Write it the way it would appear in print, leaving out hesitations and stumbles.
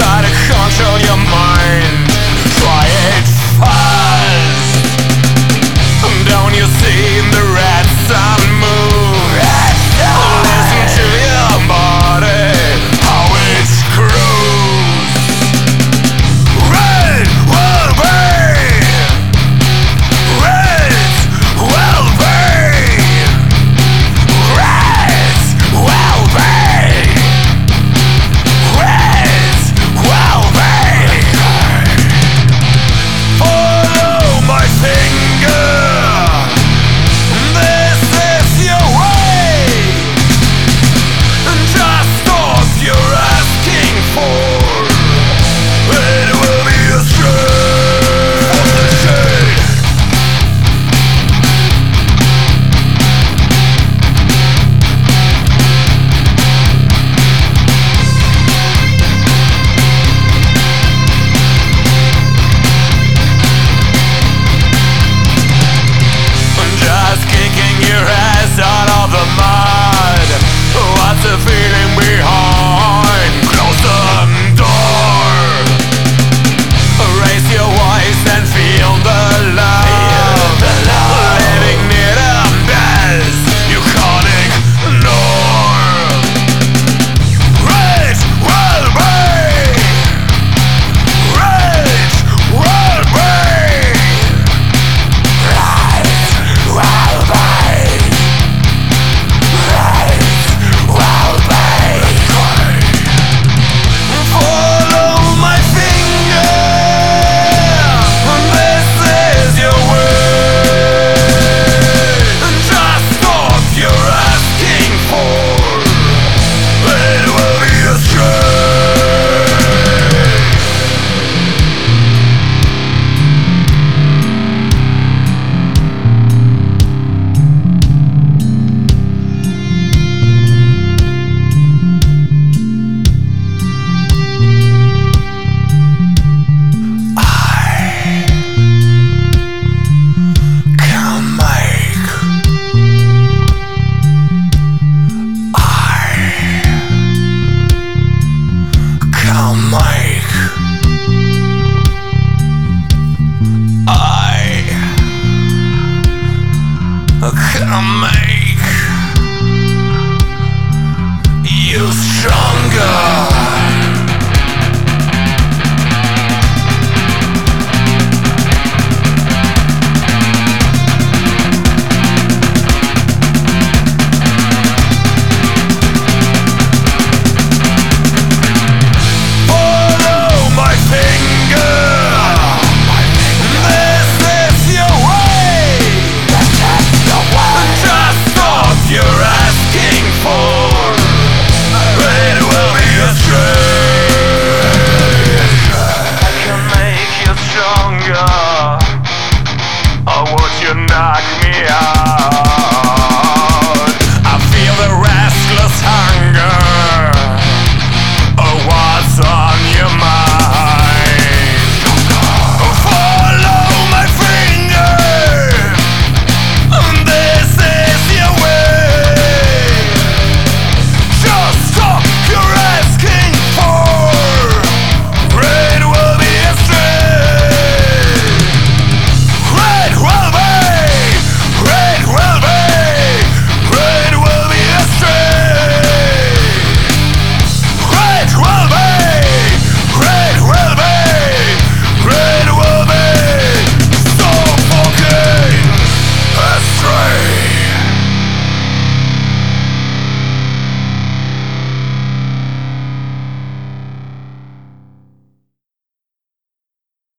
try to control your mind. Try it fast. Don't you see the red sun move? Listen to your body, how it screws. Red will be, red will be, red will be, red will be. Follow my finger. This is your way. Just what you're asking for. It will be a straight from the shade. Just kicking your ass out of the mud. What's the feeling behind? Close the door. Raise your voice and feel the love. Living near the mess you can't ignore. Red will be, red will be, red will be, red will be. Follow my finger. This is your way. Just what you're asking for. It will be a straight. Can make you stronger.